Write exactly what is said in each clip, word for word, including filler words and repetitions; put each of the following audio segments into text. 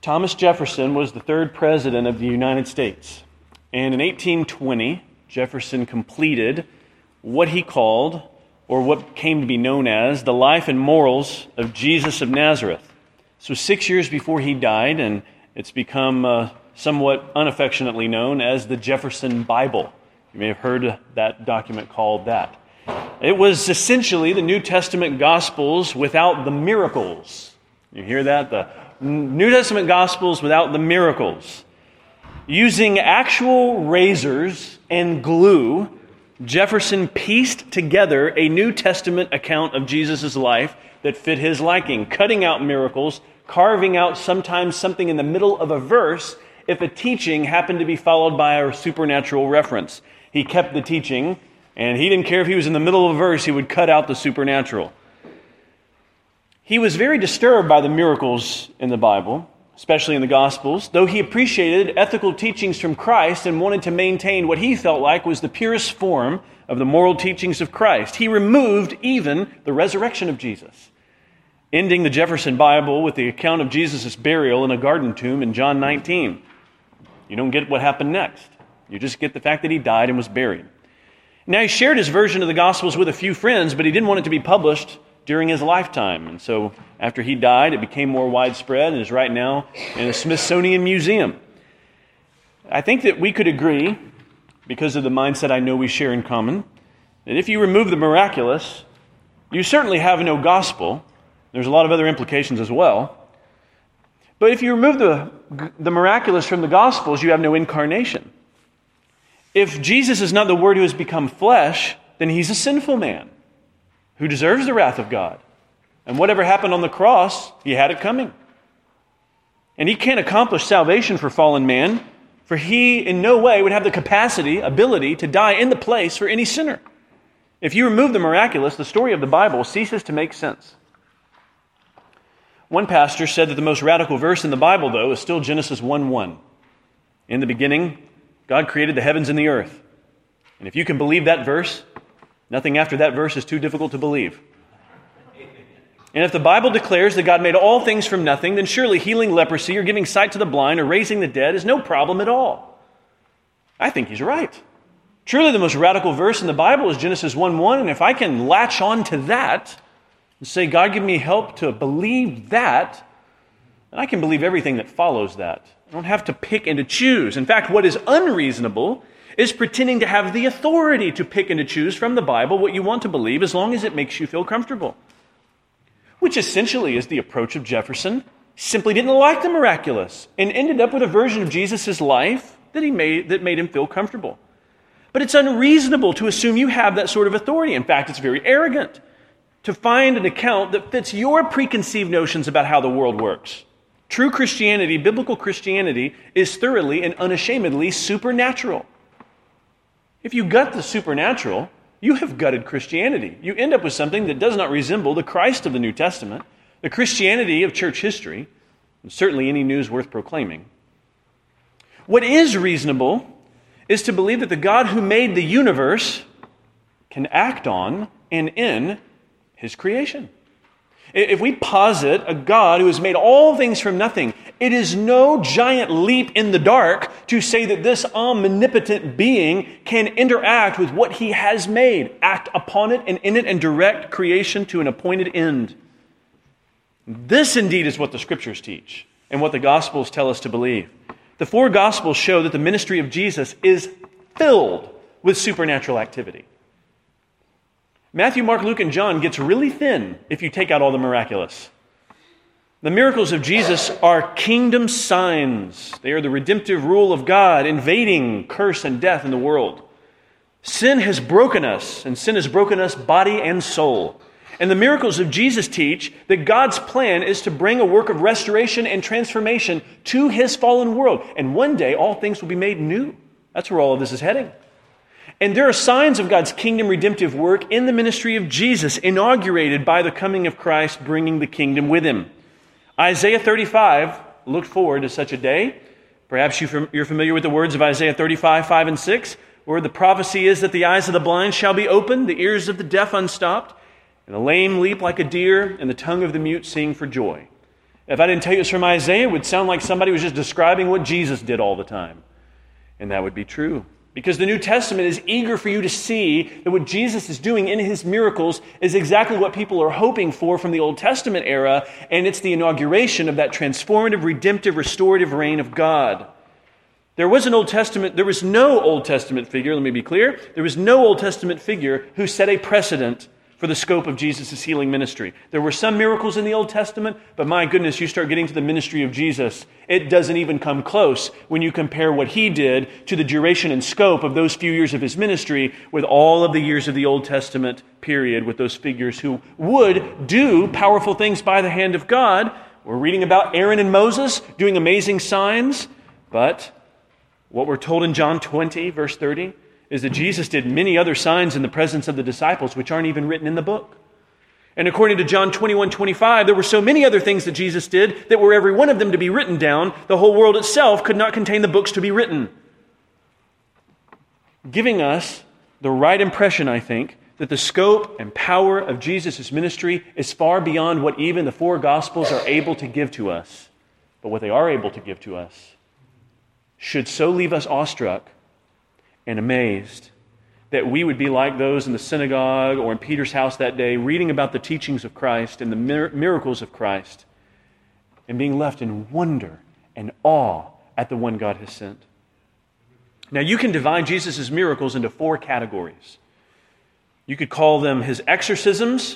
Thomas Jefferson was the third president of the United States. And in eighteen twenty, Jefferson completed what he called, or what came to be known as, the life and morals of Jesus of Nazareth. So six years before he died, and it's become uh, somewhat unaffectionately known as the Jefferson Bible. You may have heard that document called that. It was essentially the New Testament Gospels without the miracles. You hear that? The New Testament Gospels without the miracles. Using actual razors and glue, Jefferson pieced together a New Testament account of Jesus' life that fit his liking, cutting out miracles, carving out sometimes something in the middle of a verse if a teaching happened to be followed by a supernatural reference. He kept the teaching, and he didn't care if he was in the middle of a verse, he would cut out the supernatural. He was very disturbed by the miracles in the Bible, especially in the Gospels, though he appreciated ethical teachings from Christ and wanted to maintain what he felt like was the purest form of the moral teachings of Christ. He removed even the resurrection of Jesus, ending the Jefferson Bible with the account of Jesus' burial in a garden tomb in John nineteen. You don't get what happened next. You just get the fact that he died and was buried. Now, he shared his version of the Gospels with a few friends, but he didn't want it to be published during his lifetime. And so after he died, it became more widespread and is right now in a Smithsonian museum. I think that we could agree, because of the mindset I know we share in common, that if you remove the miraculous, you certainly have no gospel. There's a lot of other implications as well. But if you remove the, the miraculous from the Gospels, you have no incarnation. If Jesus is not the Word who has become flesh, then he's a sinful man who deserves the wrath of God. And whatever happened on the cross, he had it coming. And he can't accomplish salvation for fallen man, for he in no way would have the capacity, ability to die in the place for any sinner. If you remove the miraculous, the story of the Bible ceases to make sense. One pastor said that the most radical verse in the Bible, though, is still Genesis one one. In the beginning, God created the heavens and the earth. And if you can believe that verse, nothing after that verse is too difficult to believe. And if the Bible declares that God made all things from nothing, then surely healing leprosy or giving sight to the blind or raising the dead is no problem at all. I think he's right. Truly the most radical verse in the Bible is Genesis one one, and if I can latch on to that and say, God, give me help to believe that, then I can believe everything that follows that. I don't have to pick and to choose. In fact, what is unreasonable is pretending to have the authority to pick and to choose from the Bible what you want to believe as long as it makes you feel comfortable. Which essentially is the approach of Jefferson. He simply didn't like the miraculous and ended up with a version of Jesus' life that he made that made him feel comfortable. But it's unreasonable to assume you have that sort of authority. In fact, it's very arrogant to find an account that fits your preconceived notions about how the world works. True Christianity, biblical Christianity, is thoroughly and unashamedly supernatural. If you gut the supernatural, you have gutted Christianity. You end up with something that does not resemble the Christ of the New Testament, the Christianity of church history, and certainly any news worth proclaiming. What is reasonable is to believe that the God who made the universe can act on and in his creation. If we posit a God who has made all things from nothing, it is no giant leap in the dark to say that this omnipotent being can interact with what he has made, act upon it and in it, and direct creation to an appointed end. This indeed is what the Scriptures teach and what the Gospels tell us to believe. The four Gospels show that the ministry of Jesus is filled with supernatural activity. Matthew, Mark, Luke, and John gets really thin if you take out all the miraculous. The miracles of Jesus are kingdom signs. They are the redemptive rule of God, invading curse and death in the world. Sin has broken us, and sin has broken us body and soul. And the miracles of Jesus teach that God's plan is to bring a work of restoration and transformation to his fallen world. And one day, all things will be made new. That's where all of this is heading. And there are signs of God's kingdom redemptive work in the ministry of Jesus, inaugurated by the coming of Christ, bringing the kingdom with him. Isaiah thirty-five looked forward to such a day. Perhaps you're familiar with the words of Isaiah thirty-five, five and six, where the prophecy is that the eyes of the blind shall be opened, the ears of the deaf unstopped, and the lame leap like a deer, and the tongue of the mute sing for joy. If I didn't tell you it's from Isaiah, it would sound like somebody was just describing what Jesus did all the time. And that would be true. Because the New Testament is eager for you to see that what Jesus is doing in his miracles is exactly what people are hoping for from the Old Testament era, and it's the inauguration of that transformative, redemptive, restorative reign of God. There was an Old Testament, there was no Old Testament figure, let me be clear, there was no Old Testament figure who set a precedent for the scope of Jesus' healing ministry. There were some miracles in the Old Testament, but my goodness, you start getting to the ministry of Jesus, it doesn't even come close when you compare what he did to the duration and scope of those few years of his ministry with all of the years of the Old Testament period with those figures who would do powerful things by the hand of God. We're reading about Aaron and Moses doing amazing signs, but what we're told in John twenty, verse thirty, is that Jesus did many other signs in the presence of the disciples which aren't even written in the book. And according to John twenty-one, twenty-five, there were so many other things that Jesus did that were every one of them to be written down, the whole world itself could not contain the books to be written. Giving us the right impression, I think, that the scope and power of Jesus' ministry is far beyond what even the four Gospels are able to give to us. But what they are able to give to us should so leave us awestruck and amazed that we would be like those in the synagogue or in Peter's house that day, reading about the teachings of Christ and the mir- miracles of Christ, and being left in wonder and awe at the one God has sent. Now, you can divide Jesus' miracles into four categories. You could call them his exorcisms,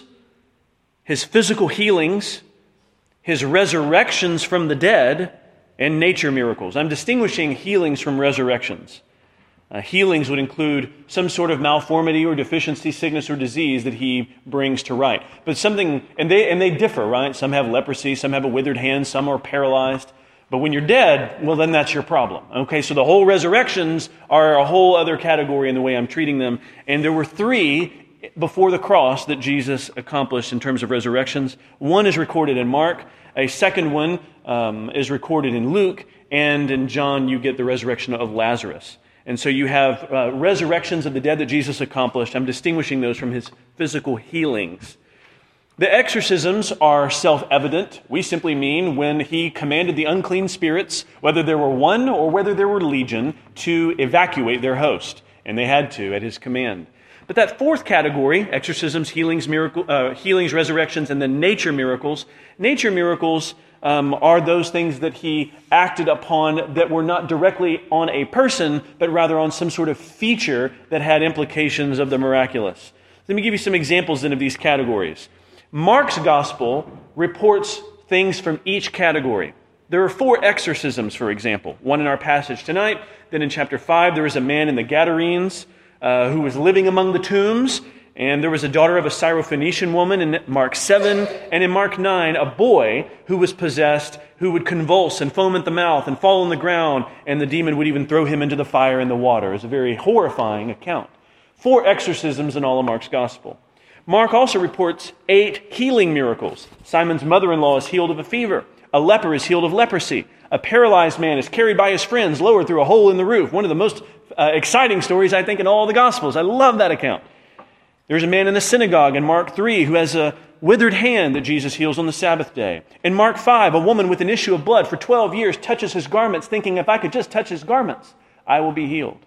his physical healings, his resurrections from the dead, and nature miracles. I'm distinguishing healings from resurrections. Uh, healings would include some sort of malformity or deficiency, sickness or disease that he brings to right. But something, and they and they differ, right? Some have leprosy, some have a withered hand, some are paralyzed. But when you're dead, well, then that's your problem. Okay, so the whole resurrections are a whole other category in the way I'm treating them. And there were three before the cross that Jesus accomplished in terms of resurrections. One is recorded in Mark. A second one um, is recorded in Luke. And in John, you get the resurrection of Lazarus. And so you have uh, resurrections of the dead that Jesus accomplished. I'm distinguishing those from his physical healings. The exorcisms are self-evident. We simply mean when he commanded the unclean spirits, whether there were one or whether there were legion, to evacuate their host. And they had to at his command. But that fourth category, exorcisms, healings, miracle, uh, healings, resurrections, and then nature miracles, nature miracles um, are those things that he acted upon that were not directly on a person, but rather on some sort of feature that had implications of the miraculous. Let me give you some examples then of these categories. Mark's gospel reports things from each category. There are four exorcisms, for example. One in our passage tonight. Then in chapter five, there is a man in the Gadarenes uh, who was living among the tombs. And there was a daughter of a Syrophoenician woman in Mark seven. And in Mark nine, a boy who was possessed, who would convulse and foam at the mouth and fall on the ground. And the demon would even throw him into the fire and the water. It's a very horrifying account. Four exorcisms in all of Mark's gospel. Mark also reports eight healing miracles. Simon's mother-in-law is healed of a fever. A leper is healed of leprosy. A paralyzed man is carried by his friends, lowered through a hole in the roof. One of the most uh, exciting stories, I think, in all the Gospels. I love that account. There's a man in the synagogue in Mark three who has a withered hand that Jesus heals on the Sabbath day. In Mark five, a woman with an issue of blood for twelve years touches his garments, thinking, if I could just touch his garments, I will be healed.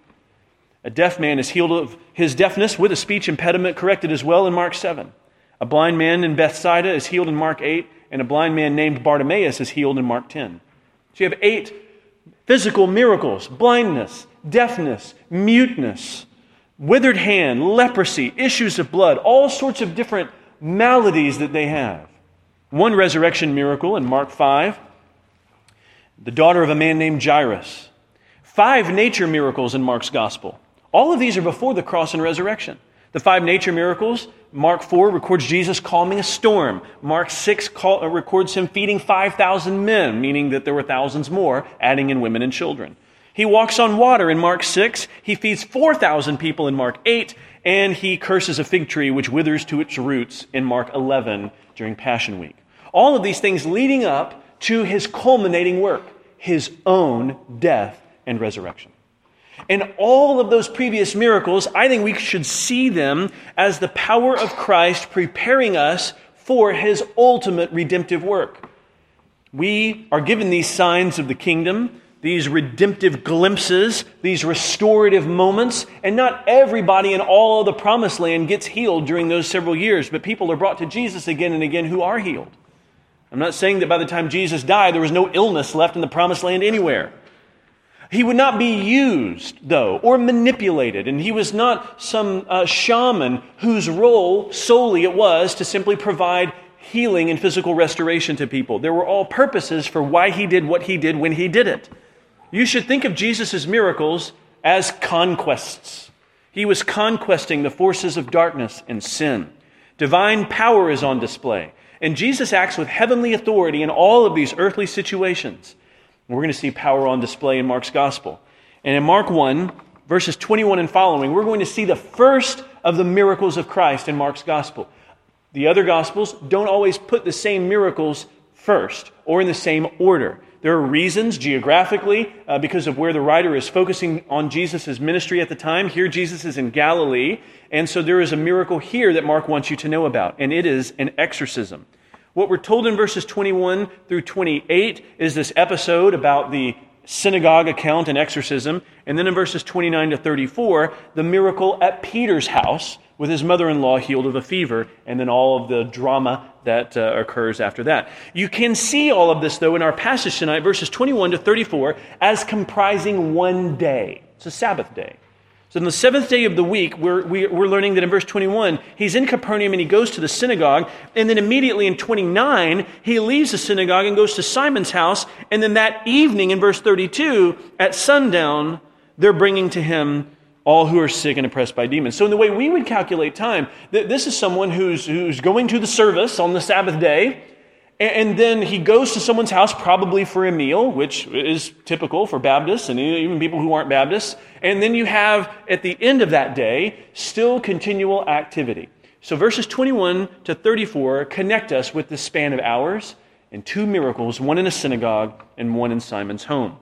A deaf man is healed of his deafness with a speech impediment corrected as well in Mark seven. A blind man in Bethsaida is healed in Mark eight, and a blind man named Bartimaeus is healed in Mark ten. So you have eight physical miracles: blindness, deafness, muteness, withered hand, leprosy, issues of blood, all sorts of different maladies that they have. One resurrection miracle in Mark five, the daughter of a man named Jairus. Five nature miracles in Mark's gospel. All of these are before the cross and resurrection. The five nature miracles, Mark four records Jesus calming a storm. Mark six call, uh, records him feeding five thousand men, meaning that there were thousands more, adding in women and children. He walks on water in Mark six. He feeds four thousand people in Mark eight. And he curses a fig tree which withers to its roots in Mark eleven during Passion Week. All of these things leading up to his culminating work, his own death and resurrection. And all of those previous miracles, I think we should see them as the power of Christ preparing us for his ultimate redemptive work. We are given these signs of the kingdom, these redemptive glimpses, these restorative moments, and not everybody in all of the promised land gets healed during those several years, but people are brought to Jesus again and again who are healed. I'm not saying that by the time Jesus died, there was no illness left in the promised land anywhere. He would not be used, though, or manipulated, and he was not some uh, shaman whose role solely it was to simply provide healing and physical restoration to people. There were all purposes for why he did what he did when he did it. You should think of Jesus' miracles as conquests. He was conquesting the forces of darkness and sin. Divine power is on display, and Jesus acts with heavenly authority in all of these earthly situations. We're going to see power on display in Mark's gospel. And in Mark one, verses twenty-one and following, we're going to see the first of the miracles of Christ in Mark's gospel. The other gospels don't always put the same miracles first or in the same order. There are reasons geographically uh, because of where the writer is focusing on Jesus' ministry at the time. Here Jesus is in Galilee, and so there is a miracle here that Mark wants you to know about, and it is an exorcism. What we're told in verses twenty-one through twenty-eight is this episode about the synagogue account and exorcism. And then in verses twenty-nine to thirty-four, the miracle at Peter's house with his mother-in-law healed of a fever, and then all of the drama that uh, occurs after that. You can see all of this, though, in our passage tonight, verses twenty-one to thirty-four, as comprising one day. It's a Sabbath day. So on the seventh day of the week, we're, we're learning that in verse twenty-one, he's in Capernaum and he goes to the synagogue. And then immediately in twenty-nine, he leaves the synagogue and goes to Simon's house. And then that evening in verse thirty-two, at sundown, they're bringing to him all who are sick and oppressed by demons. So in the way we would calculate time, this is someone who's, who's going to the service on the Sabbath day. And then he goes to someone's house, probably for a meal, which is typical for Baptists and even people who aren't Baptists. And then you have, at the end of that day, still continual activity. So verses twenty-one to thirty-four connect us with this span of hours and two miracles, one in a synagogue and one in Simon's home.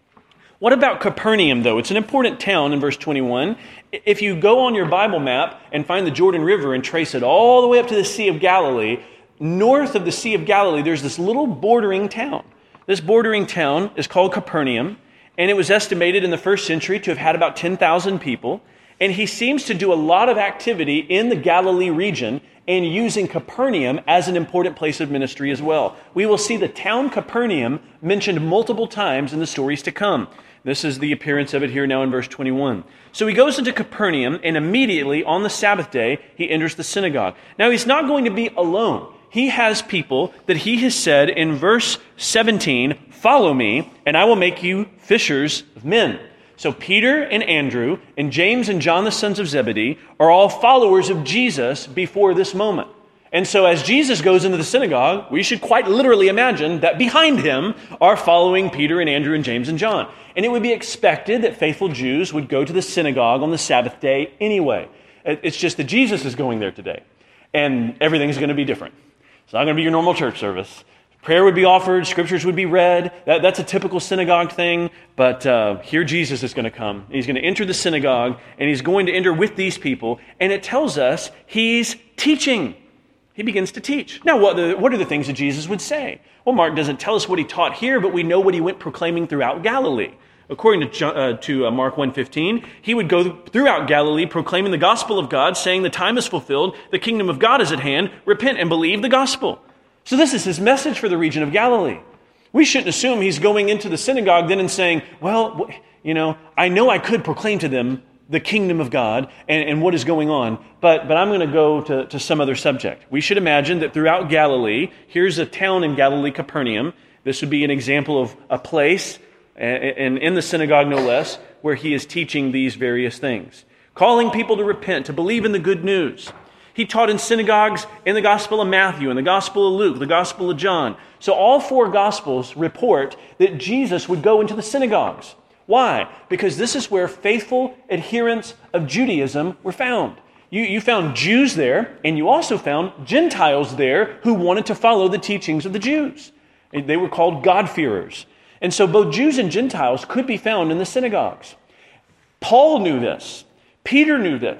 What about Capernaum, though? It's an important town in verse twenty-one. If you go on your Bible map and find the Jordan River and trace it all the way up to the Sea of Galilee, north of the Sea of Galilee, there's this little bordering town. This bordering town is called Capernaum, and it was estimated in the first century to have had about ten thousand people. And he seems to do a lot of activity in the Galilee region and using Capernaum as an important place of ministry as well. We will see the town Capernaum mentioned multiple times in the stories to come. This is the appearance of it here now in verse twenty-one. So he goes into Capernaum, and immediately on the Sabbath day, he enters the synagogue. Now he's not going to be alone. He has people that he has said in verse seventeen, "Follow me, and I will make you fishers of men." So Peter and Andrew and James and John, the sons of Zebedee, are all followers of Jesus before this moment. And so as Jesus goes into the synagogue, we should quite literally imagine that behind him are following Peter and Andrew and James and John. And it would be expected that faithful Jews would go to the synagogue on the Sabbath day anyway. It's just that Jesus is going there today, and everything's going to be different. It's not going to be your normal church service. Prayer would be offered, scriptures would be read. That, that's a typical synagogue thing, but uh, here Jesus is going to come. He's going to enter the synagogue, and he's going to enter with these people, and it tells us he's teaching. He begins to teach. Now, what, the, what are the things that Jesus would say? Well, Mark doesn't tell us what he taught here, but we know what he went proclaiming throughout Galilee. According to, uh, to uh, Mark one fifteen, he would go throughout Galilee proclaiming the gospel of God, saying the time is fulfilled, the kingdom of God is at hand, repent and believe the gospel. So this is his message for the region of Galilee. We shouldn't assume he's going into the synagogue then and saying, well, you know, I know I could proclaim to them the kingdom of God and, and what is going on, but, but I'm going to go to, to some other subject. We should imagine that throughout Galilee, here's a town in Galilee, Capernaum. This would be an example of a place, and in the synagogue no less, where he is teaching these various things. Calling people to repent, to believe in the good news. He taught in synagogues in the Gospel of Matthew, in the Gospel of Luke, the Gospel of John. So all four Gospels report that Jesus would go into the synagogues. Why? Because this is where faithful adherents of Judaism were found. You, you found Jews there, and you also found Gentiles there who wanted to follow the teachings of the Jews. They were called God-fearers. And so both Jews and Gentiles could be found in the synagogues. Paul knew this. Peter knew this.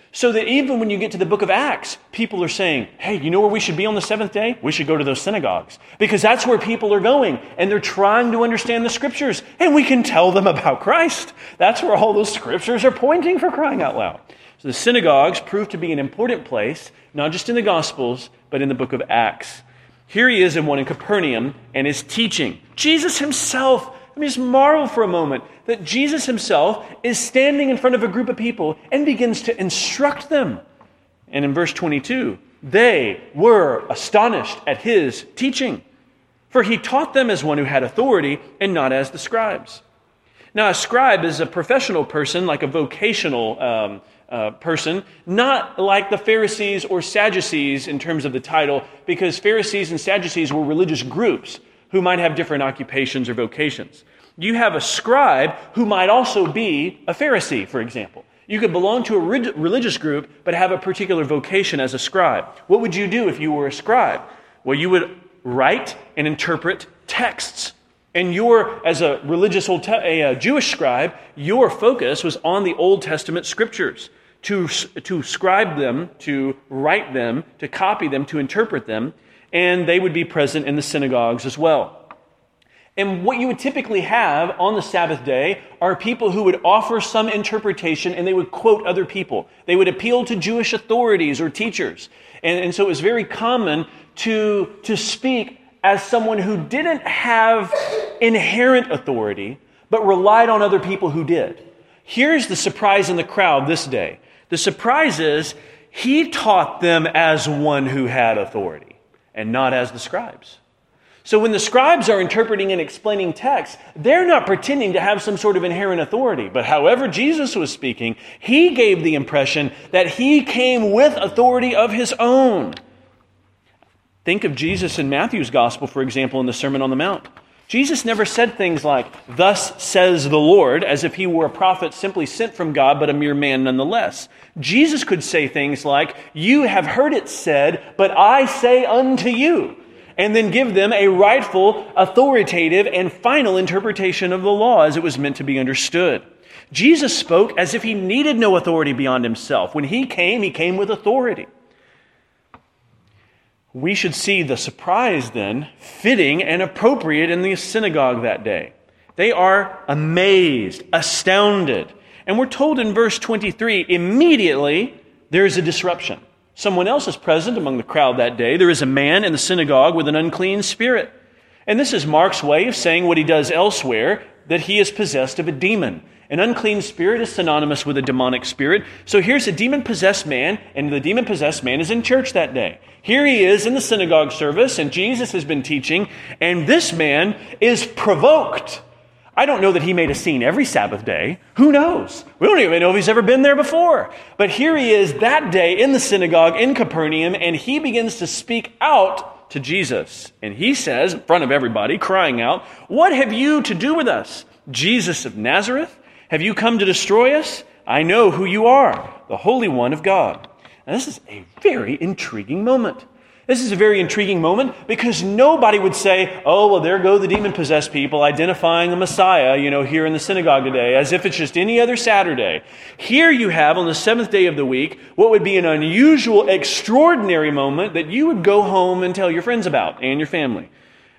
So that even when you get to the book of Acts, people are saying, hey, you know where we should be on the seventh day? We should go to those synagogues. Because that's where people are going. And they're trying to understand the scriptures. And we can tell them about Christ. That's where all those scriptures are pointing, for crying out loud. So the synagogues prove to be an important place, not just in the Gospels, but in the book of Acts. Here he is in one in Capernaum and is teaching. Jesus himself, I mean, just marvel for a moment that Jesus himself is standing in front of a group of people and begins to instruct them. And in verse twenty-two, they were astonished at his teaching, for he taught them as one who had authority and not as the scribes. Now, a scribe is a professional person, like a vocational um, uh, person, not like the Pharisees or Sadducees in terms of the title, because Pharisees and Sadducees were religious groups who might have different occupations or vocations. You have a scribe who might also be a Pharisee, for example. You could belong to a religious group, but have a particular vocation as a scribe. What would you do if you were a scribe? Well, you would write and interpret texts. And your, as a religious Old Te- a, a Jewish scribe, your focus was on the Old Testament scriptures, to, to scribe them, to write them, to copy them, to interpret them, and they would be present in the synagogues as well. And what you would typically have on the Sabbath day are people who would offer some interpretation and they would quote other people. They would appeal to Jewish authorities or teachers. And, and so it was very common to, to speak as someone who didn't have inherent authority, but relied on other people who did. Here's the surprise in the crowd this day. The surprise is he taught them as one who had authority and not as the scribes. So when the scribes are interpreting and explaining text, they're not pretending to have some sort of inherent authority. But however Jesus was speaking, he gave the impression that he came with authority of his own. Think of Jesus in Matthew's gospel, for example, in the Sermon on the Mount. Jesus never said things like, "Thus says the Lord," as if he were a prophet simply sent from God, but a mere man nonetheless. Jesus could say things like, "You have heard it said, but I say unto you," and then give them a rightful, authoritative, and final interpretation of the law as it was meant to be understood. Jesus spoke as if he needed no authority beyond himself. When he came, he came with authority. We should see the surprise then fitting and appropriate in the synagogue that day. They are amazed, astounded. And we're told in verse twenty-three, immediately there is a disruption. Someone else is present among the crowd that day. There is a man in the synagogue with an unclean spirit. And this is Mark's way of saying what he does elsewhere, that he is possessed of a demon. An unclean spirit is synonymous with a demonic spirit. So here's a demon-possessed man, and the demon-possessed man is in church that day. Here he is in the synagogue service, and Jesus has been teaching, and this man is provoked. I don't know that he made a scene every Sabbath day. Who knows? We don't even know if he's ever been there before. But here he is that day in the synagogue in Capernaum, and he begins to speak out to Jesus. And he says, in front of everybody, crying out, "What have you to do with us, Jesus of Nazareth? Have you come to destroy us? I know who you are, the Holy One of God." Now, this is a very intriguing moment. This is a very intriguing moment because nobody would say, "Oh, well, there go the demon-possessed people identifying the Messiah, you know, here in the synagogue today," as if it's just any other Saturday. Here you have, on the seventh day of the week, what would be an unusual, extraordinary moment that you would go home and tell your friends about and your family.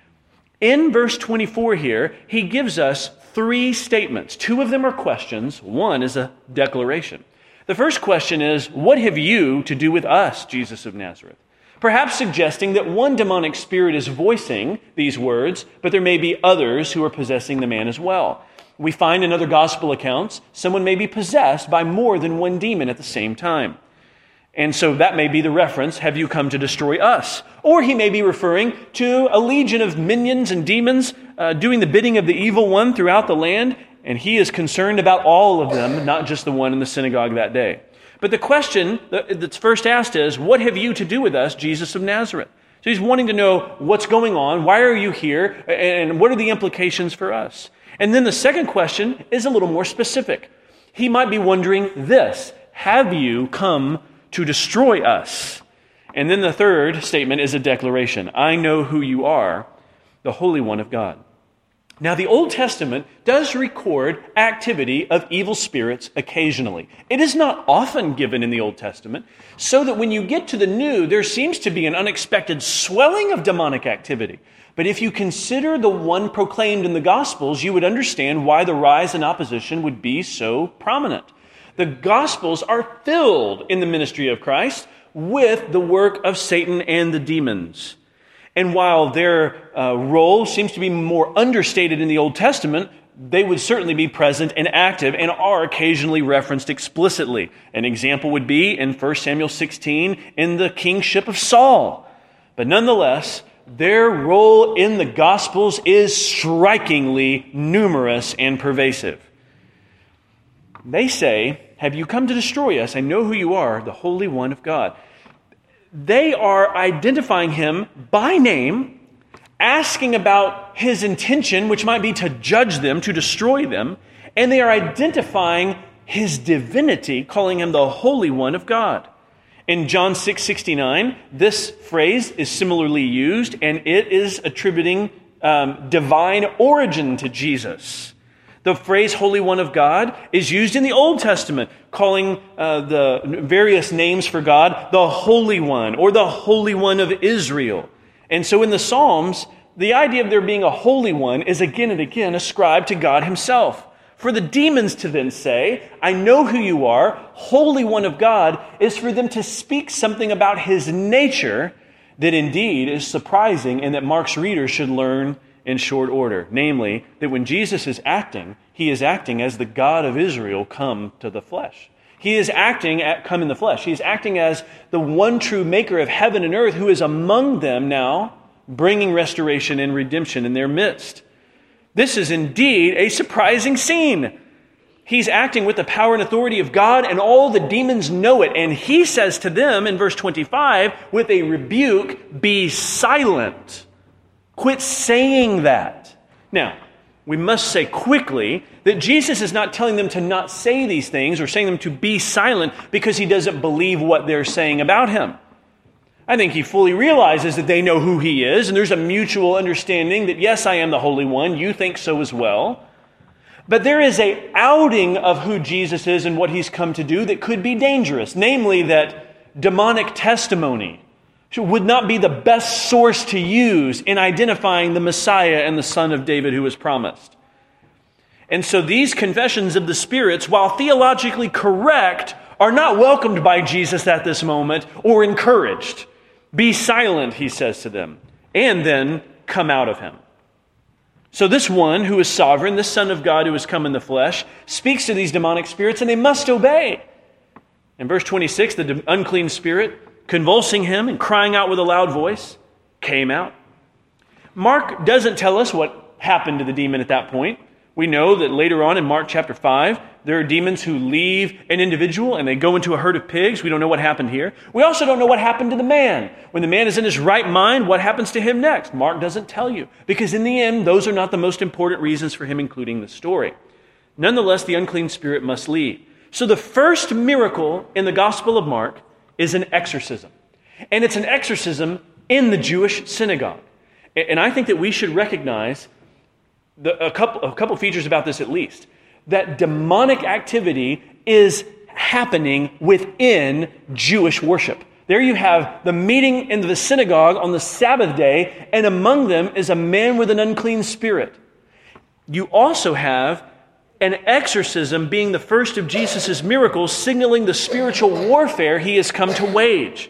In verse twenty-four here, he gives us three statements. Two of them are questions. One is a declaration. The first question is, "What have you to do with us, Jesus of Nazareth?" Perhaps suggesting that one demonic spirit is voicing these words, but there may be others who are possessing the man as well. We find in other gospel accounts, someone may be possessed by more than one demon at the same time. And so that may be the reference, "Have you come to destroy us?" Or he may be referring to a legion of minions and demons uh, doing the bidding of the evil one throughout the land, and he is concerned about all of them, not just the one in the synagogue that day. But the question that's first asked is, "What have you to do with us, Jesus of Nazareth?" So he's wanting to know what's going on, why are you here, and what are the implications for us? And then the second question is a little more specific. He might be wondering this: "Have you come to destroy us?" And then the third statement is a declaration: "I know who you are, the Holy One of God." Now, the Old Testament does record activity of evil spirits occasionally. It is not often given in the Old Testament, so that when you get to the New, there seems to be an unexpected swelling of demonic activity. But if you consider the one proclaimed in the Gospels, you would understand why the rise in opposition would be so prominent. The Gospels are filled in the ministry of Christ with the work of Satan and the demons. And while their uh, role seems to be more understated in the Old Testament, they would certainly be present and active and are occasionally referenced explicitly. An example would be in First Samuel sixteen in the kingship of Saul. But nonetheless, their role in the Gospels is strikingly numerous and pervasive. They say, "Have you come to destroy us? I know who you are, the Holy One of God." They are identifying him by name, asking about his intention, which might be to judge them, to destroy them, and they are identifying his divinity, calling him the Holy One of God. In John six sixty-nine, this phrase is similarly used, and it is attributing um, divine origin to Jesus. The phrase Holy One of God is used in the Old Testament, calling uh, the various names for God the Holy One or the Holy One of Israel. And so in the Psalms, the idea of there being a Holy One is again and again ascribed to God himself. For the demons to then say, "I know who you are, Holy One of God," is for them to speak something about his nature that indeed is surprising and that Mark's readers should learn in short order, namely, that when Jesus is acting, he is acting as the God of Israel come to the flesh. He is acting at come in the flesh. He is acting as the one true maker of heaven and earth who is among them now, bringing restoration and redemption in their midst. This is indeed a surprising scene. He's acting with the power and authority of God, and all the demons know it. And he says to them in verse twenty-five, with a rebuke, "Be silent." Quit saying that. Now, we must say quickly that Jesus is not telling them to not say these things or saying them to be silent because he doesn't believe what they're saying about him. I think he fully realizes that they know who he is, and there's a mutual understanding that, yes, I am the Holy One, you think so as well. But there is an outing of who Jesus is and what he's come to do that could be dangerous, namely that demonic testimony would not be the best source to use in identifying the Messiah and the Son of David who was promised. And so these confessions of the spirits, while theologically correct, are not welcomed by Jesus at this moment or encouraged. "Be silent," he says to them, and then come out of him. So this one who is sovereign, this Son of God who has come in the flesh, speaks to these demonic spirits and they must obey. In verse twenty-six, the unclean spirit, convulsing him and crying out with a loud voice, came out. Mark doesn't tell us what happened to the demon at that point. We know that later on in Mark chapter five, there are demons who leave an individual and they go into a herd of pigs. We don't know what happened here. We also don't know what happened to the man. When the man is in his right mind, what happens to him next? Mark doesn't tell you, because in the end, those are not the most important reasons for him including the story. Nonetheless, the unclean spirit must leave. So the first miracle in the Gospel of Mark is an exorcism. And it's an exorcism in the Jewish synagogue. And I think that we should recognize the, a couple, a couple features about this at least. That demonic activity is happening within Jewish worship. There you have the meeting in the synagogue on the Sabbath day, and among them is a man with an unclean spirit. You also have an exorcism being the first of Jesus' miracles, signaling the spiritual warfare he has come to wage.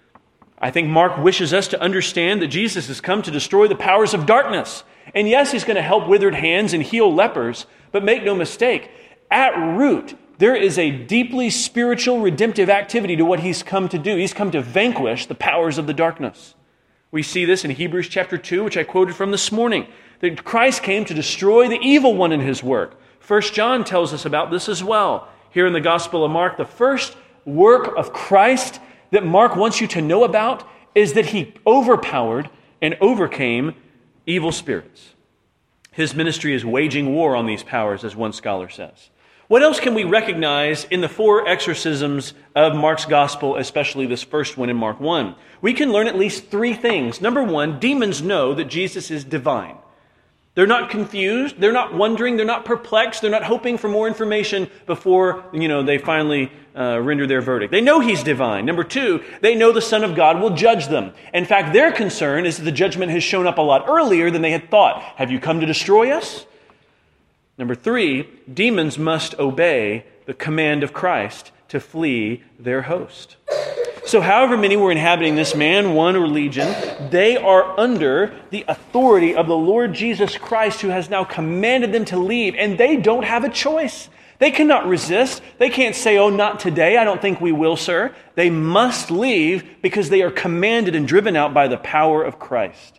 I think Mark wishes us to understand that Jesus has come to destroy the powers of darkness. And yes, he's going to help withered hands and heal lepers, but make no mistake, at root, there is a deeply spiritual redemptive activity to what he's come to do. He's come to vanquish the powers of the darkness. We see this in Hebrews chapter two, which I quoted from this morning, that Christ came to destroy the evil one in his work. First John tells us about this as well. Here in the Gospel of Mark, the first work of Christ that Mark wants you to know about is that he overpowered and overcame evil spirits. His ministry is waging war on these powers, as one scholar says. What else can we recognize in the four exorcisms of Mark's Gospel, especially this first one in Mark one? We can learn at least three things. Number one, demons know that Jesus is divine. They're not confused. They're not wondering. They're not perplexed. They're not hoping for more information before, you know, they finally uh, render their verdict. They know he's divine. Number two, they know the Son of God will judge them. In fact, their concern is that the judgment has shown up a lot earlier than they had thought. Have you come to destroy us? Number three, demons must obey the command of Christ to flee their host. So however many were inhabiting this man, one or legion, they are under the authority of the Lord Jesus Christ, who has now commanded them to leave, and they don't have a choice. They cannot resist. They can't say, oh, not today. I don't think we will, sir. They must leave because they are commanded and driven out by the power of Christ.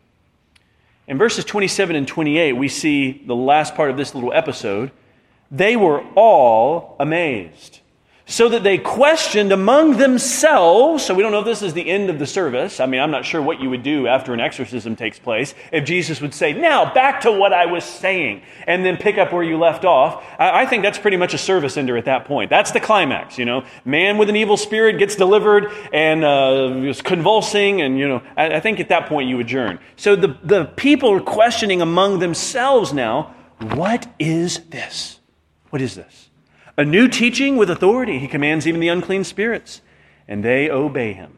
In verses twenty-seven and twenty-eight, we see the last part of this little episode. They were all amazed, so that they questioned among themselves. So we don't know if this is the end of the service. I mean, I'm not sure what you would do after an exorcism takes place. If Jesus would say, now back to what I was saying, and then pick up where you left off. I think that's pretty much a service ender at that point. That's the climax, you know. Man with an evil spirit gets delivered and uh, is convulsing, and, you know, I, I think at that point you adjourn. So the, the people are questioning among themselves now, what is this? What is this? A new teaching with authority. He commands even the unclean spirits, and they obey him.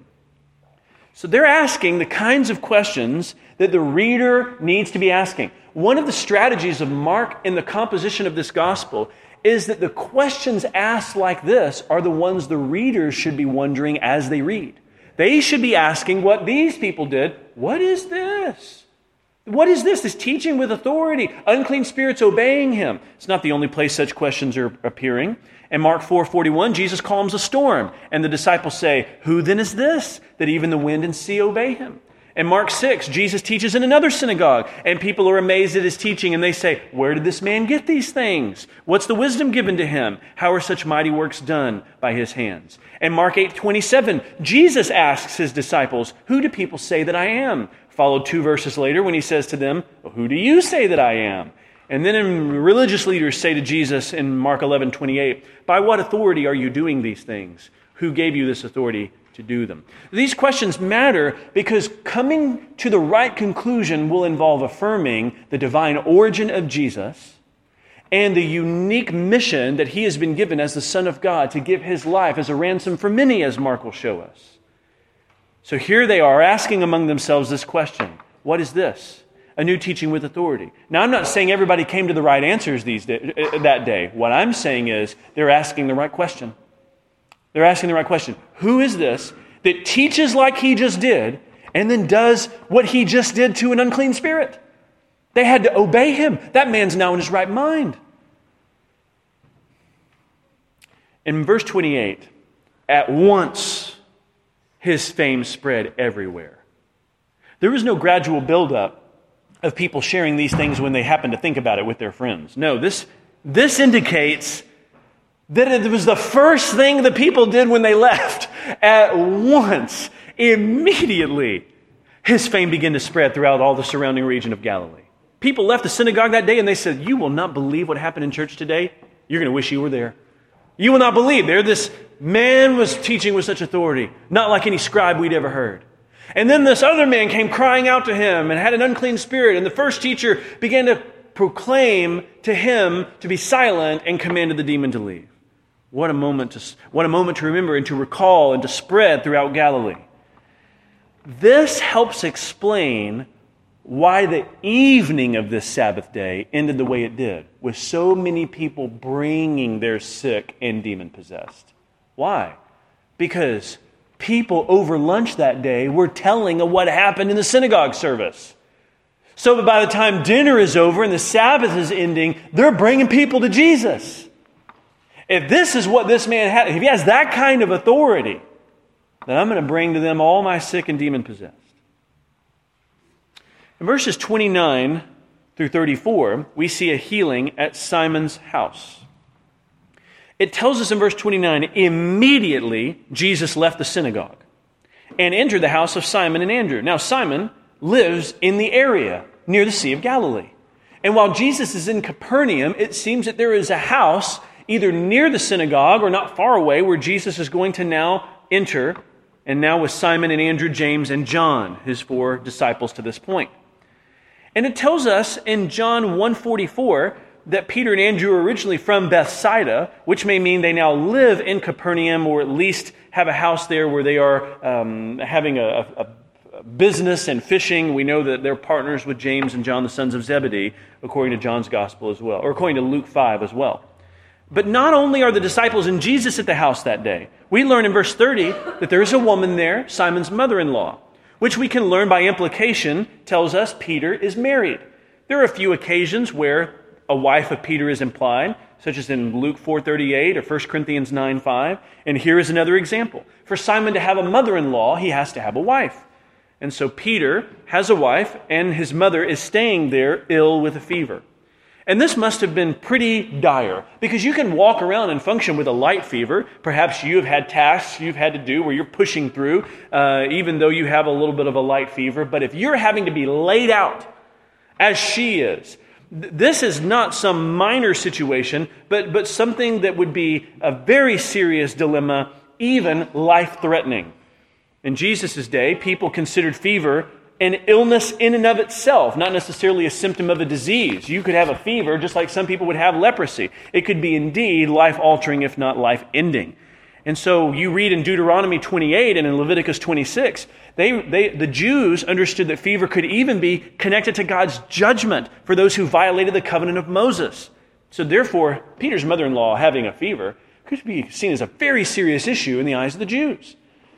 So they're asking the kinds of questions that the reader needs to be asking. One of the strategies of Mark in the composition of this gospel is that the questions asked like this are the ones the readers should be wondering as they read. They should be asking what these people did. What is this? What is this? This teaching with authority, unclean spirits obeying him. It's not the only place such questions are appearing. In Mark four forty-one, Jesus calms a storm, and the disciples say, who then is this, that even the wind and sea obey him? In Mark six, Jesus teaches in another synagogue, and people are amazed at his teaching, and they say, where did this man get these things? What's the wisdom given to him? How are such mighty works done by his hands? In Mark eight twenty-seven, Jesus asks his disciples, who do people say that I am? Followed two verses later when he says to them, well, who do you say that I am? And then in religious leaders say to Jesus in Mark eleven twenty-eight, by what authority are you doing these things? Who gave you this authority to do them? These questions matter because coming to the right conclusion will involve affirming the divine origin of Jesus and the unique mission that he has been given as the Son of God to give his life as a ransom for many, as Mark will show us. So here they are asking among themselves this question. What is this? A new teaching with authority. Now, I'm not saying everybody came to the right answers these day, that day. What I'm saying is they're asking the right question. They're asking the right question. Who is this that teaches like he just did and then does what he just did to an unclean spirit? They had to obey him. That man's now in his right mind. In verse twenty-eight, at once his fame spread everywhere. There was no gradual buildup of people sharing these things when they happened to think about it with their friends. No, this, this indicates that it was the first thing the people did when they left. At once, immediately, his fame began to spread throughout all the surrounding region of Galilee. People left the synagogue that day and they said, you will not believe what happened in church today. You're going to wish you were there. You will not believe. There this man was teaching with such authority, not like any scribe we'd ever heard. And then this other man came crying out to him and had an unclean spirit. And the first teacher began to proclaim to him to be silent and commanded the demon to leave. What a moment to, what a moment to remember and to recall and to spread throughout Galilee. This helps explain why the evening of this Sabbath day ended the way it did, with so many people bringing their sick and demon-possessed. Why? Because people over lunch that day were telling of what happened in the synagogue service. So that by the time dinner is over and the Sabbath is ending, they're bringing people to Jesus. If this is what this man had, if he has that kind of authority, then I'm going to bring to them all my sick and demon-possessed. In verses twenty-nine through thirty-four, we see a healing at Simon's house. It tells us in verse twenty-nine, immediately Jesus left the synagogue and entered the house of Simon and Andrew. Now, Simon lives in the area near the Sea of Galilee. And while Jesus is in Capernaum, it seems that there is a house either near the synagogue or not far away where Jesus is going to now enter, and now with Simon and Andrew, James, and John, his four disciples to this point. And it tells us in John one forty-four that Peter and Andrew are originally from Bethsaida, which may mean they now live in Capernaum, or at least have a house there where they are um, having a, a, a business and fishing. We know that they're partners with James and John, the sons of Zebedee, according to John's gospel as well, or according to Luke five as well. But not only are the disciples and Jesus at the house that day, we learn in verse thirty that there is a woman there, Simon's mother-in-law, which we can learn by implication tells us Peter is married. There are a few occasions where a wife of Peter is implied, such as in Luke four thirty-eight or First Corinthians nine five. And here is another example. For Simon to have a mother-in-law, he has to have a wife. And so Peter has a wife, and his mother is staying there ill with a fever. And this must have been pretty dire, because you can walk around and function with a light fever. Perhaps you have had tasks you've had to do where you're pushing through, uh, even though you have a little bit of a light fever. But if you're having to be laid out, as she is, th- this is not some minor situation, but, but something that would be a very serious dilemma, even life-threatening. In Jesus' day, people considered fever an illness in and of itself, not necessarily a symptom of a disease. You could have a fever just like some people would have leprosy. It could be indeed life-altering, if not life-ending. And so you read in Deuteronomy twenty-eight and in Leviticus twenty-six, they, they, the Jews understood that fever could even be connected to God's judgment for those who violated the covenant of Moses. So therefore, Peter's mother-in-law having a fever could be seen as a very serious issue in the eyes of the Jews.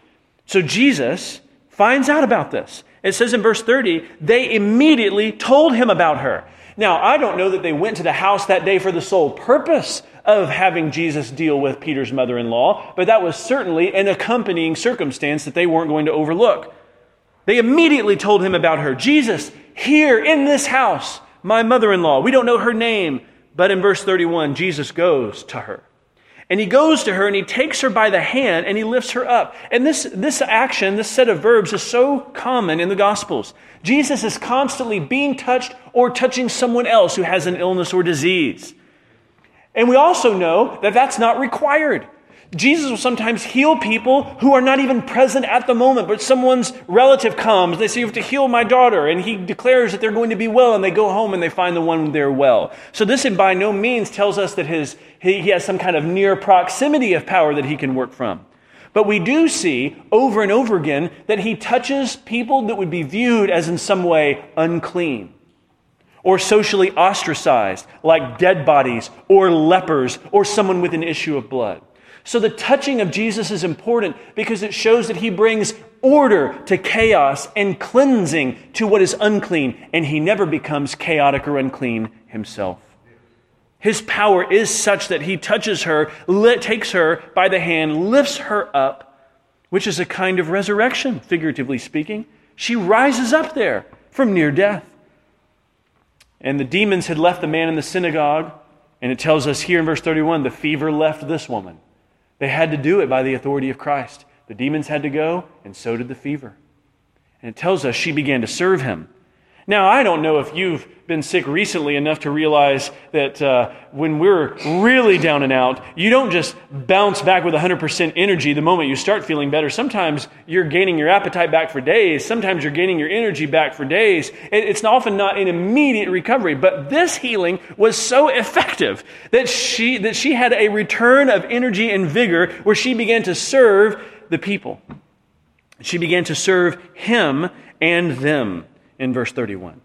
So Jesus finds out about this. It says in verse thirty, they immediately told him about her. Now, I don't know that they went to the house that day for the sole purpose of having Jesus deal with Peter's mother-in-law, but that was certainly an accompanying circumstance that they weren't going to overlook. They immediately told him about her. Jesus, here in this house, my mother-in-law. We don't know her name, but in verse thirty-one, Jesus goes to her. And he goes to her and he takes her by the hand and he lifts her up. And this, this action, this set of verbs is so common in the Gospels. Jesus is constantly being touched or touching someone else who has an illness or disease. And we also know that that's not required. Jesus will sometimes heal people who are not even present at the moment, but someone's relative comes. They say, you have to heal my daughter. And he declares that they're going to be well, and they go home and they find the one there well. So this by no means tells us that his he, he has some kind of near proximity of power that he can work from. But we do see over and over again that he touches people that would be viewed as in some way unclean or socially ostracized, like dead bodies or lepers or someone with an issue of blood. So the touching of Jesus is important because it shows that he brings order to chaos and cleansing to what is unclean, and he never becomes chaotic or unclean himself. His power is such that he touches her, takes her by the hand, lifts her up, which is a kind of resurrection, figuratively speaking. She rises up there from near death. And the demons had left the man in the synagogue, and it tells us here in verse thirty-one, the fever left this woman. They had to do it by the authority of Christ. The demons had to go, and so did the fever. And it tells us she began to serve him. Now, I don't know if you've been sick recently enough to realize that uh, when we're really down and out, you don't just bounce back with one hundred percent energy the moment you start feeling better. Sometimes you're gaining your appetite back for days. Sometimes you're gaining your energy back for days. It's often not an immediate recovery. But this healing was so effective that she, that she had a return of energy and vigor where she began to serve the people. She began to serve him and them. In verse thirty-one,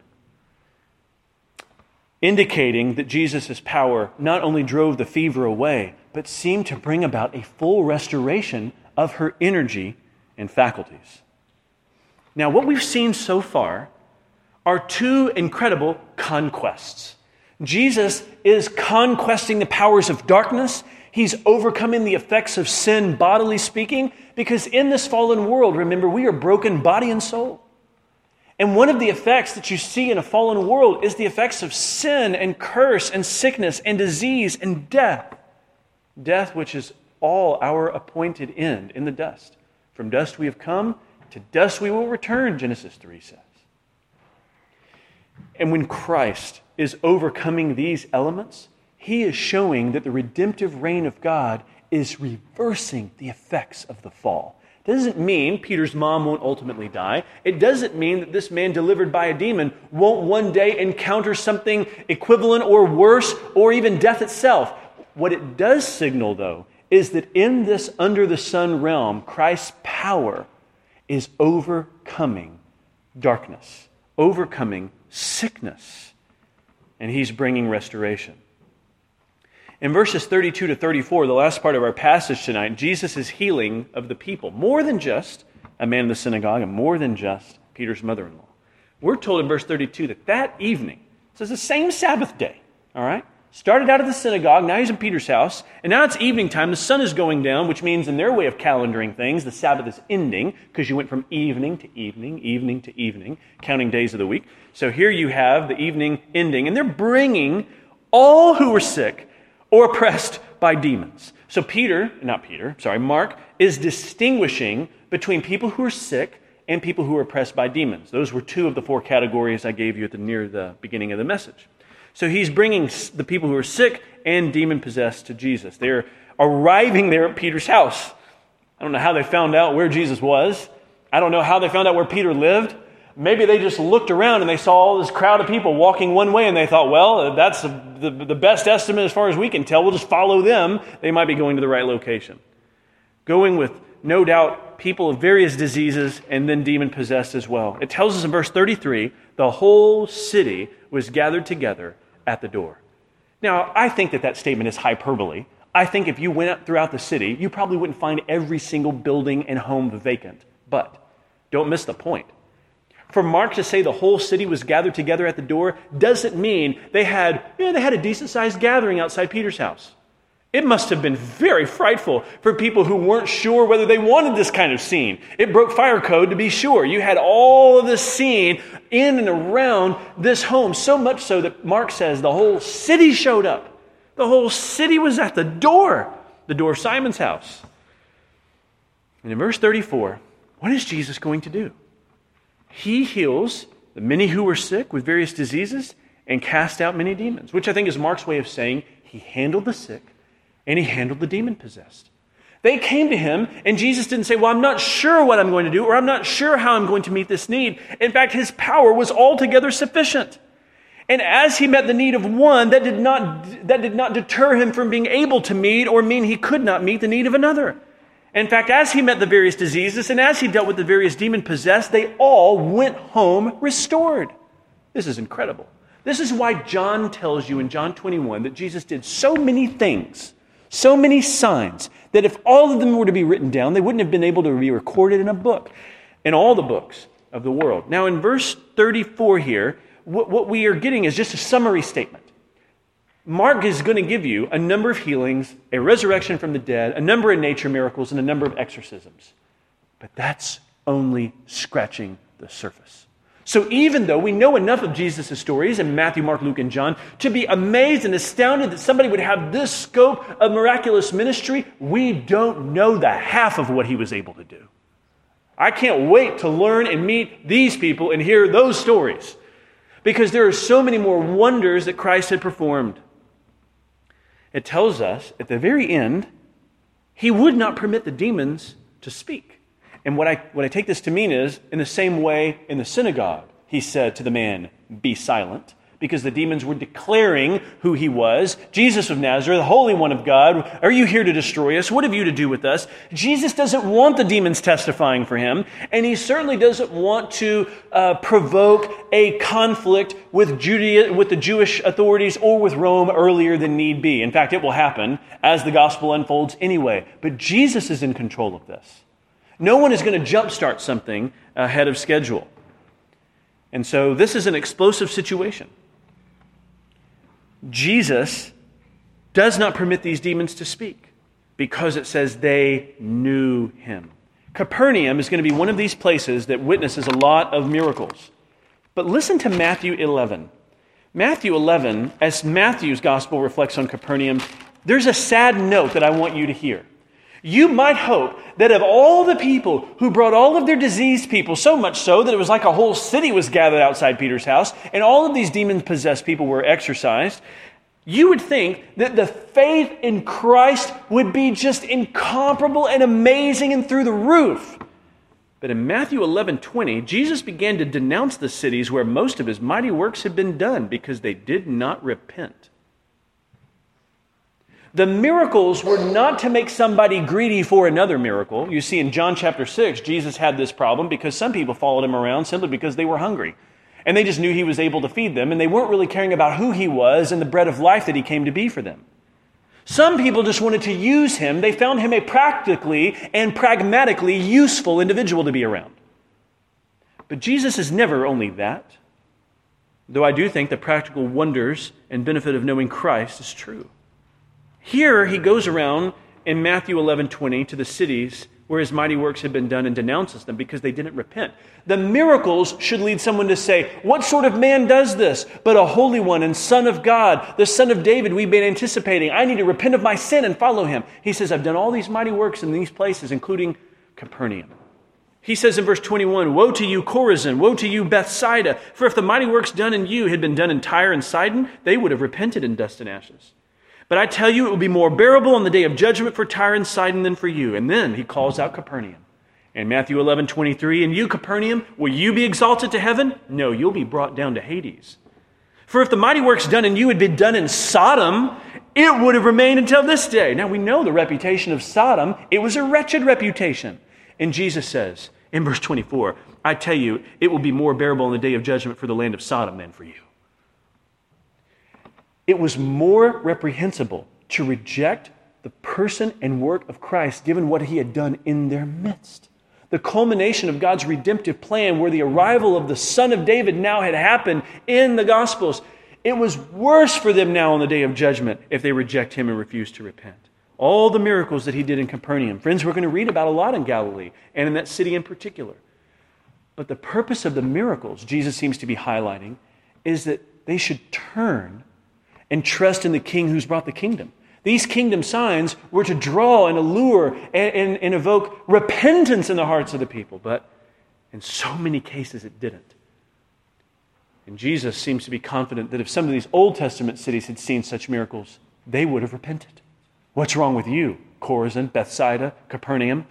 indicating that Jesus' power not only drove the fever away, but seemed to bring about a full restoration of her energy and faculties. Now, what we've seen so far are two incredible conquests. Jesus is conquesting the powers of darkness. He's overcoming the effects of sin, bodily speaking, because in this fallen world, remember, we are broken body and soul. And one of the effects that you see in a fallen world is the effects of sin and curse and sickness and disease and death. Death, which is all our appointed end in the dust. From dust we have come, to dust we will return, Genesis three says. And when Christ is overcoming these elements, he is showing that the redemptive reign of God is reversing the effects of the fall. It doesn't mean Peter's mom won't ultimately die. It doesn't mean that this man delivered by a demon won't one day encounter something equivalent or worse or even death itself. What it does signal, though, is that in this under-the-sun realm, Christ's power is overcoming darkness, overcoming sickness, and he's bringing restoration. In verses thirty-two to thirty-four, the last part of our passage tonight, Jesus is healing of the people, more than just a man in the synagogue and more than just Peter's mother-in-law. We're told in verse thirty-two that that evening, so it's the same Sabbath day, all right? Started out of the synagogue, now he's in Peter's house, and now it's evening time, the sun is going down, which means in their way of calendaring things, the Sabbath is ending, because you went from evening to evening, evening to evening, counting days of the week. So here you have the evening ending, and they're bringing all who were sick or oppressed by demons. So Peter, not Peter, sorry, Mark, is distinguishing between people who are sick and people who are oppressed by demons. Those were two of the four categories I gave you at the near the beginning of the message. So he's bringing the people who are sick and demon-possessed to Jesus. They're arriving there at Peter's house. I don't know how they found out where Jesus was. I don't know how they found out where Peter lived. Maybe they just looked around and they saw all this crowd of people walking one way and they thought, well, that's the, the best estimate as far as we can tell. We'll just follow them. They might be going to the right location. Going with, no doubt, people of various diseases and then demon-possessed as well. It tells us in verse thirty-three, the whole city was gathered together at the door. Now, I think that that statement is hyperbole. I think if you went up throughout the city, you probably wouldn't find every single building and home vacant. But don't miss the point. For Mark to say the whole city was gathered together at the door doesn't mean they had, you know, they had a decent-sized gathering outside Peter's house. It must have been very frightful for people who weren't sure whether they wanted this kind of scene. It broke fire code, to be sure. You had all of this scene in and around this home, so much so that Mark says the whole city showed up. The whole city was at the door, the door of Simon's house. And in verse thirty-four, what is Jesus going to do? He heals the many who were sick with various diseases and cast out many demons, which I think is Mark's way of saying he handled the sick and he handled the demon-possessed. They came to him, and Jesus didn't say, well, I'm not sure what I'm going to do, or I'm not sure how I'm going to meet this need. In fact, his power was altogether sufficient. And as he met the need of one, that did not, that did not deter him from being able to meet or mean he could not meet the need of another. In fact, as he met the various diseases and as he dealt with the various demon-possessed, they all went home restored. This is incredible. This is why John tells you in John twenty-one that Jesus did so many things, so many signs, that if all of them were to be written down, they wouldn't have been able to be recorded in a book, in all the books of the world. Now, in verse thirty-four here, what, what we are getting is just a summary statement. Mark is going to give you a number of healings, a resurrection from the dead, a number of nature miracles, and a number of exorcisms. But that's only scratching the surface. So even though we know enough of Jesus' stories in Matthew, Mark, Luke, and John to be amazed and astounded that somebody would have this scope of miraculous ministry, we don't know the half of what he was able to do. I can't wait to learn and meet these people and hear those stories, because there are so many more wonders that Christ had performed. It tells us at the very end, he would not permit the demons to speak. And what I, what I take this to mean is, in the same way in the synagogue, he said to the man, be silent, because the demons were declaring who he was. Jesus of Nazareth, the Holy One of God, are you here to destroy us? What have you to do with us? Jesus doesn't want the demons testifying for him, and he certainly doesn't want to uh, provoke a conflict with Judea, with the Jewish authorities or with Rome earlier than need be. In fact, it will happen as the gospel unfolds anyway. But Jesus is in control of this. No one is going to jumpstart something ahead of schedule. And so this is an explosive situation. Jesus does not permit these demons to speak because it says they knew him. Capernaum is going to be one of these places that witnesses a lot of miracles. But listen to Matthew eleven. Matthew eleven, as Matthew's gospel reflects on Capernaum, there's a sad note that I want you to hear. You might hope that of all the people who brought all of their diseased people, so much so that it was like a whole city was gathered outside Peter's house, and all of these demon-possessed people were exorcised, You would think that the faith in Christ would be just incomparable and amazing and through the roof. But in Matthew eleven twenty, Jesus began to denounce the cities where most of his mighty works had been done because they did not repent. The miracles were not to make somebody greedy for another miracle. You see, in John chapter six, Jesus had this problem because some people followed him around simply because they were hungry. And they just knew he was able to feed them, and they weren't really caring about who he was and the bread of life that he came to be for them. Some people just wanted to use him. They found him a practically and pragmatically useful individual to be around. But Jesus is never only that, though I do think the practical wonders and benefit of knowing Christ is true. Here he goes around in Matthew eleven twenty to the cities where his mighty works had been done and denounces them because they didn't repent. The miracles should lead someone to say, what sort of man does this? But a holy one and son of God, the son of David we've been anticipating. I need to repent of my sin and follow him. He says, I've done all these mighty works in these places, including Capernaum. He says in verse twenty-one, woe to you, Chorazin, woe to you, Bethsaida, for if the mighty works done in you had been done in Tyre and Sidon, they would have repented in dust and ashes. But I tell you, it will be more bearable on the day of judgment for Tyre and Sidon than for you. And then he calls out Capernaum. In Matthew eleven twenty-three, and you, Capernaum, will you be exalted to heaven? No, you'll be brought down to Hades. For if the mighty works done in you had been done in Sodom, it would have remained until this day. Now we know the reputation of Sodom. It was a wretched reputation. And Jesus says in verse twenty-four, I tell you, it will be more bearable on the day of judgment for the land of Sodom than for you. It was more reprehensible to reject the person and work of Christ given what he had done in their midst. The culmination of God's redemptive plan where the arrival of the Son of David now had happened in the Gospels. It was worse for them now on the day of judgment if they reject him and refuse to repent. All the miracles that he did in Capernaum. Friends, we're going to read about a lot in Galilee and in that city in particular. But the purpose of the miracles Jesus seems to be highlighting is that they should turn and trust in the King who's brought the kingdom. These kingdom signs were to draw and allure and, and, and evoke repentance in the hearts of the people. But in so many cases it didn't. And Jesus seems to be confident that if some of these Old Testament cities had seen such miracles, they would have repented. What's wrong with you, Chorazin, Bethsaida, Capernaum?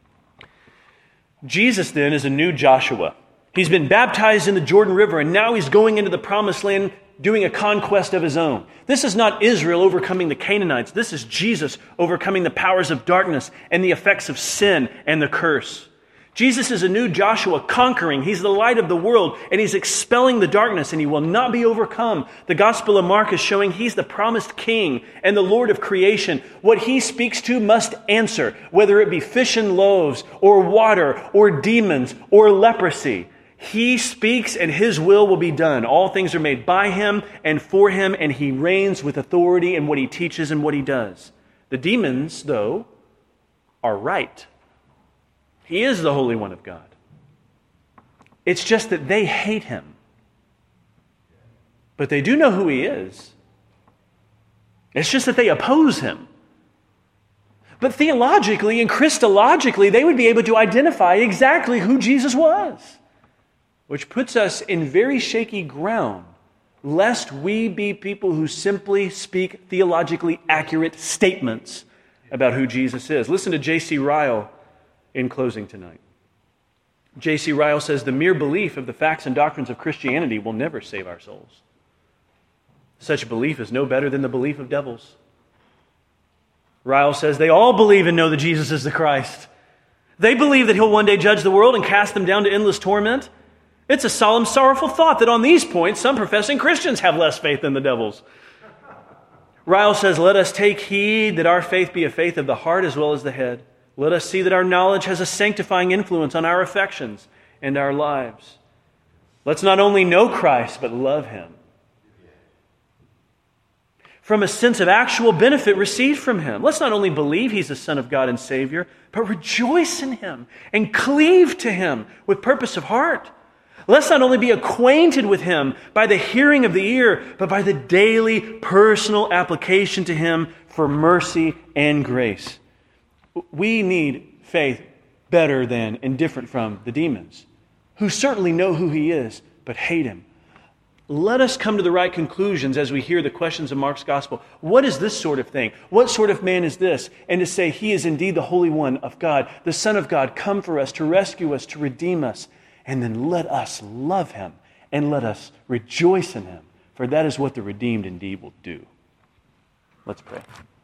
Jesus then is a new Joshua. He's been baptized in the Jordan River, and now he's going into the promised land doing a conquest of his own. This is not Israel overcoming the Canaanites. This is Jesus overcoming the powers of darkness and the effects of sin and the curse. Jesus is a new Joshua conquering. He's the light of the world, and he's expelling the darkness, and he will not be overcome. The Gospel of Mark is showing he's the promised king and the Lord of creation. What he speaks to must answer, whether it be fish and loaves or water or demons or leprosy. He speaks and his will will be done. All things are made by him and for him, and he reigns with authority in what he teaches and what he does. The demons, though, are right. He is the Holy One of God. It's just that they hate him. But they do know who he is. It's just that they oppose him. But theologically and Christologically, they would be able to identify exactly who Jesus was. Which puts us in very shaky ground, lest we be people who simply speak theologically accurate statements about who Jesus is. Listen to J C Ryle in closing tonight. J C Ryle says, the mere belief of the facts and doctrines of Christianity will never save our souls. Such belief is no better than the belief of devils. Ryle says, they all believe and know that Jesus is the Christ. They believe that he'll one day judge the world and cast them down to endless torment. It's a solemn, sorrowful thought that on these points, some professing Christians have less faith than the devils. Ryle says, let us take heed that our faith be a faith of the heart as well as the head. Let us see that our knowledge has a sanctifying influence on our affections and our lives. Let's not only know Christ, but love him. From a sense of actual benefit received from him. Let's not only believe he's the Son of God and Savior, but rejoice in him and cleave to him with purpose of heart. Let's not only be acquainted with him by the hearing of the ear, but by the daily personal application to him for mercy and grace. We need faith better than and different from the demons, who certainly know who he is, but hate him. let us come to the right conclusions as we hear the questions of Mark's gospel. What is this sort of thing? What sort of man is this? And to say, he is indeed the Holy One of God, the Son of God, come for us, to rescue us, to redeem us. And then let us love him and let us rejoice in him, for that is what the redeemed indeed will do. Let's pray.